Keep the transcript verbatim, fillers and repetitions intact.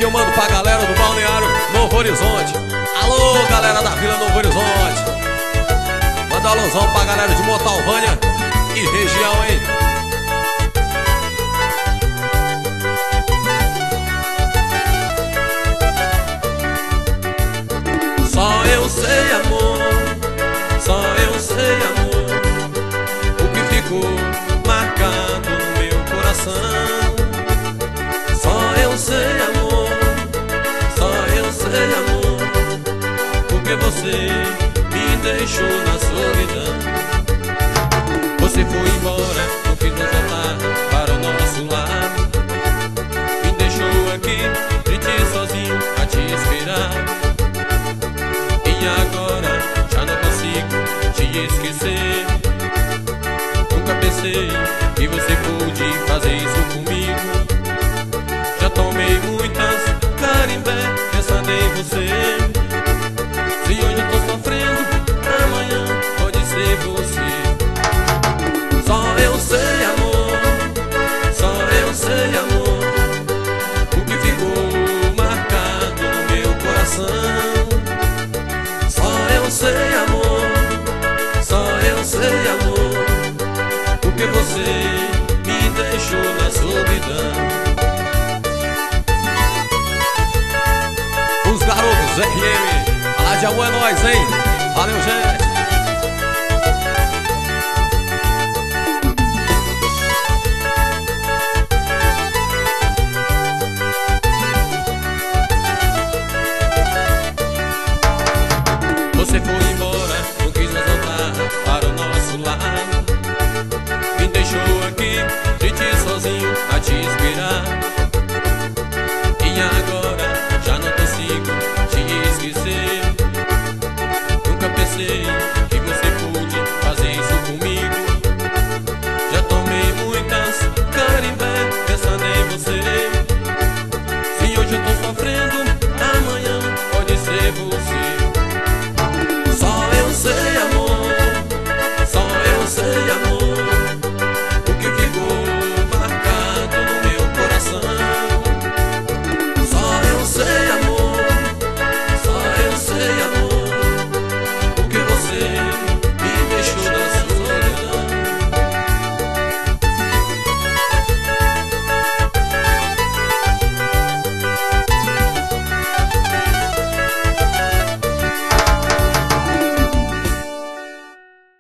aqui eu mando pra galera do Balneário Novo Horizonte. Alô, galera da Vila Novo Horizonte. Manda um alusão pra galera de Montalvânia e região, hein? Só eu sei, amor, só eu sei, amor, o que ficou marcado no meu coração. Só eu sei, amor, só eu sei, amor, porque você me deixou na solidão. Você foi embora, não quis nos voltar para o nosso lar. Me deixou aqui, triste sozinho, a te esperar. E agora já não consigo te esquecer. Nunca pensei que você pôde fazer isso comigo. Já tomei muitas carimbé pensando em você. Se hoje eu tô sofrendo, amanhã pode ser você. Só eu sei, amor, só eu sei, amor, o que ficou marcado no meu coração. Eu sei, amor, só eu sei, amor, porque você me deixou na solidão. Os garotos R M, falar de amor é nóis, hein? Valeu, gente! Você foi embora, não quis nos voltar para o nosso lar. Me deixou aqui, triste sozinho, a te esperar.